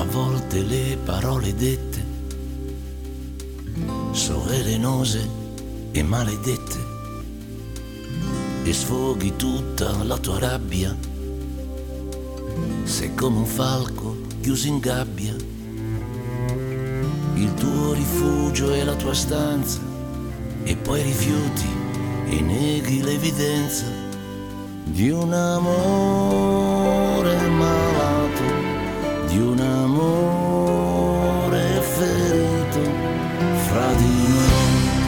volte le parole dette sono velenose e maledette e sfoghi tutta la tua rabbia. Sei come un falco chiuso in gabbia, il tuo rifugio è la tua stanza e poi rifiuti e neghi l'evidenza di un amore malato, di un amore ferito fra di noi.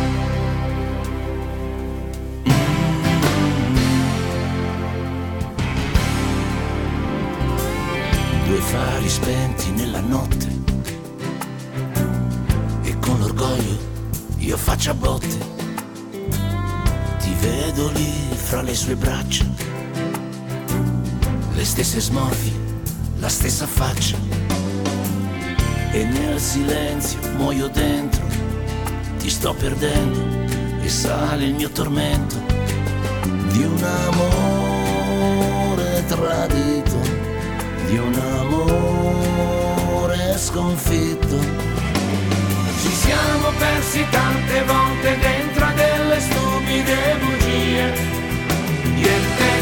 Due fari spenti nella notte e con l'orgoglio io faccio a botte. Ti vedo lì fra le sue braccia, le stesse smorfie, la stessa faccia, e nel silenzio muoio dentro, ti sto perdendo e sale il mio tormento di un amore tradito, di un amore sconfitto. Ci siamo persi tante volte dentro a delle stupide bugie, io e te.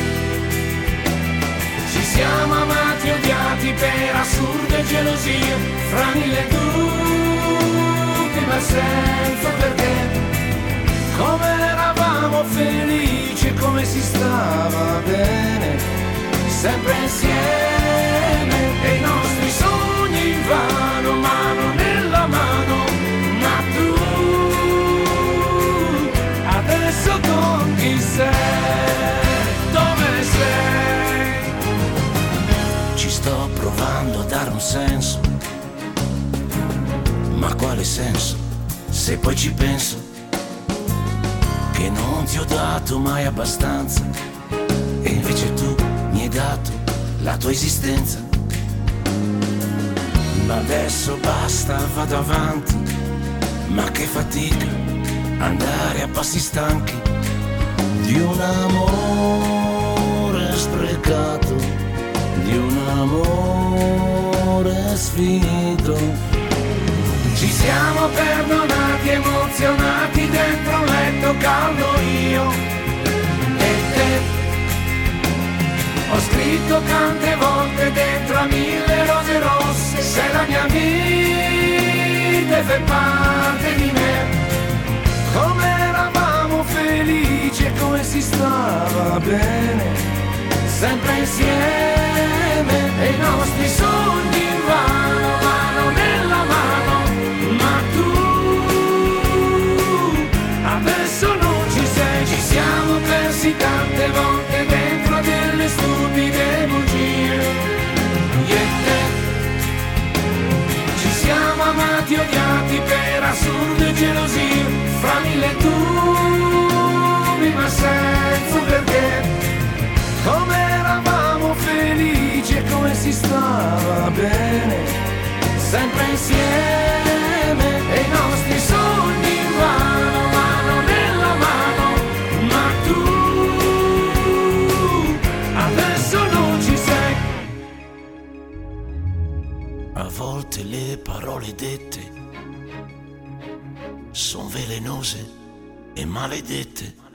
Ci siamo amati e odiati per assurde gelosie, fra mille dubbi ma senza perché. Come eravamo felici e come si stava bene, sempre insieme, e i nostri sogni invano, mano nella mano. Ma tu adesso con chi sei? Dove sei? Ci sto provando a dare un senso, ma quale senso se poi ci penso che non ti ho dato mai abbastanza e invece tu mi hai dato la tua esistenza. Ma adesso basta, vado avanti, ma che fatica andare a passi stanchi di un amore sprecato, di un amore sfinito. Ci siamo perdonati, emozionati dentro un letto caldo io e te. Ho scritto tante volte dentro a 1000 rose rosse, sei la mia vita e fai parte di me. Come eravamo felici e come si stava bene, sempre insieme, e i nostri sogni invano, mano nella mano. Ma tu adesso non ci sei, ci siamo persi tante volte dentro a delle stupide bugie, io e te. Ci siamo amati e odiati per assurde gelosie, fra mille dubbi ma senza perché. Come eravamo felici e come si stava bene, sempre insieme, e i nostri sogni invano, mano nella mano. Ma tu adesso non ci sei. A volte le parole dette son velenose e maledette